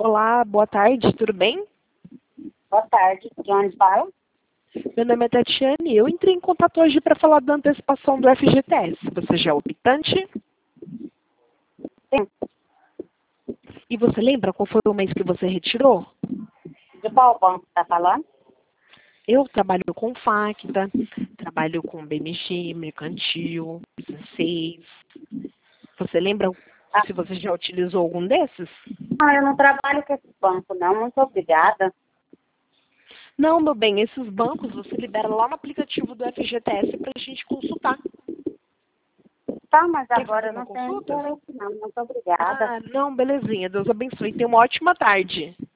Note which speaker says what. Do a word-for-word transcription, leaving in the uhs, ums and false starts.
Speaker 1: Olá, boa tarde, tudo bem?
Speaker 2: Boa tarde, de onde fala?
Speaker 1: Meu nome é Tatiane e eu entrei em contato hoje para falar da antecipação do F G T S. Você já é optante?
Speaker 2: Sim.
Speaker 1: E você lembra qual foi o mês que você retirou?
Speaker 2: De qual banco está falando?
Speaker 1: Eu trabalho com Facta, trabalho com B M G, Mercantil, seis. Você lembra
Speaker 2: Ah,
Speaker 1: se você já utilizou algum desses?
Speaker 2: não, eu não trabalho com esse banco, não. Muito obrigada.
Speaker 1: Não, meu bem, esses bancos você libera lá no aplicativo do F G T S para a gente consultar.
Speaker 2: Tá, mas
Speaker 1: Quer fazer
Speaker 2: agora eu
Speaker 1: uma
Speaker 2: não tenho
Speaker 1: consulta?
Speaker 2: interesse, não. Muito obrigada.
Speaker 1: Ah, não, belezinha. Deus abençoe. Tenha uma ótima tarde.